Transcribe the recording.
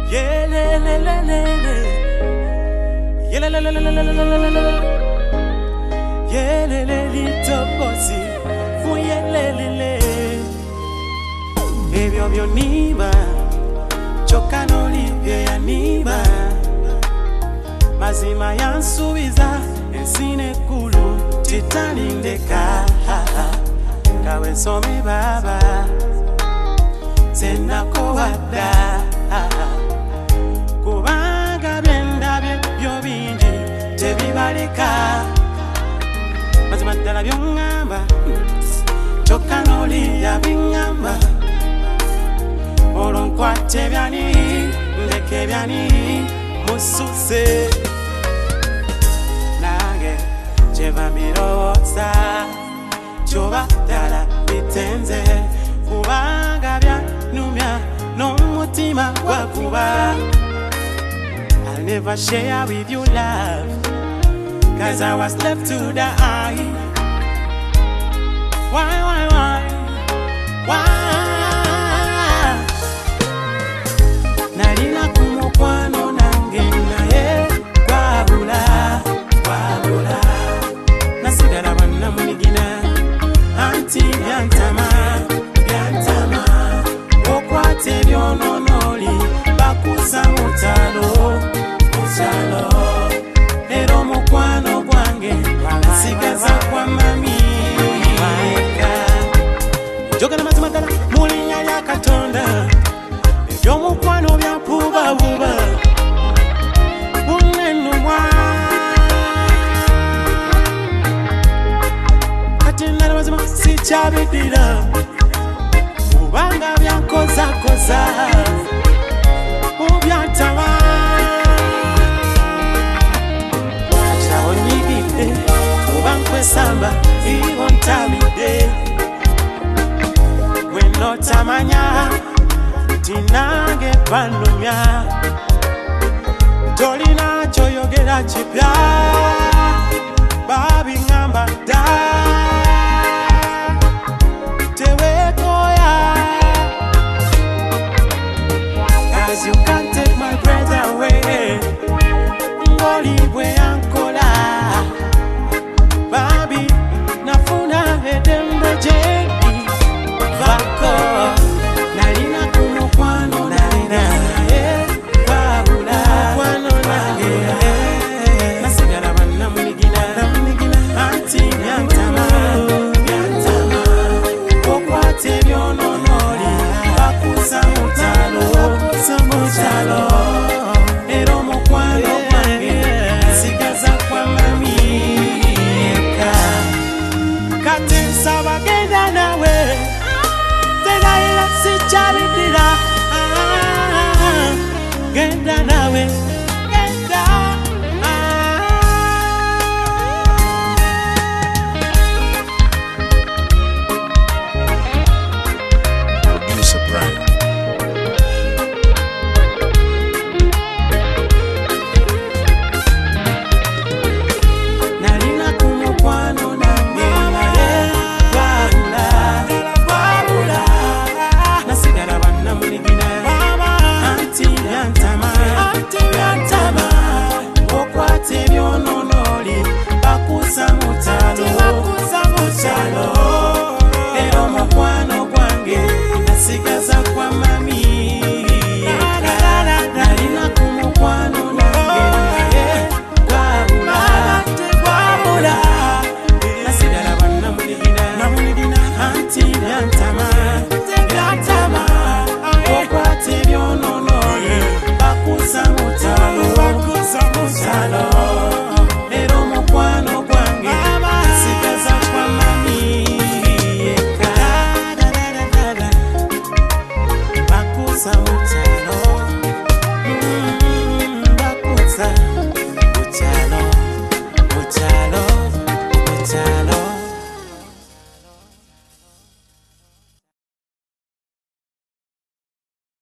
Yeah, le, le, le, le, le. Yeah, le, le, le, le, le, le, le, le, le. Yeah, le, le, little bossy. Fu, yeah, le, le, le. Ebyo byo niba. Choka no libye ya niba. Mazima yansubiza. Ensine kulu. Titani ndeka. Kawe somi baba. Senako wada. Kubanga byenda byo bingi tebibalika mazima ddala byongamba kyokka n'oliya biŋŋamba olwo nkwate byani ndeke byani mususe nange kyeva mbirowooza kyoba ddala bitenze kubanga byanumya n'omutima gwakuba I'll never share with you love, 'cause I was left to die. Why? Nalina kumukwano nange naye wabula nasigala bonna munigina anti byantama okwate byononoli bakusa mutalo ero mukwano gwange sigaza kwa mami njogera mazima ddala mu linnya lya Katonda ebyomukwano byapubabuba bunenumwa kati nala mazima sikyabiddira kubanga byankozakoza mubyantama Samba, even tamide when no tamanya tinange pandumya tolina choyogera chipya babi ngamba da tewekoya 'cause you can't take my breath away ngoli bwe ankola Babi, nafuna edembe jengi Vako, nalina kumukwano nalina wabula nasigala banna munigina anti byantama okwate byononoli bakusa mutalo ero mukwano gwange sigaza kwa mami Kati nsaba genda nawe Tegayira sikyabidira Genda nawe Genda Producer Brian Nalina kumukwano ero mukwano gwange nasigaza kwa mami nalina kumukwano nange wabula nasigala banna munigina anti byantama okwate byononoli bakusa mutalo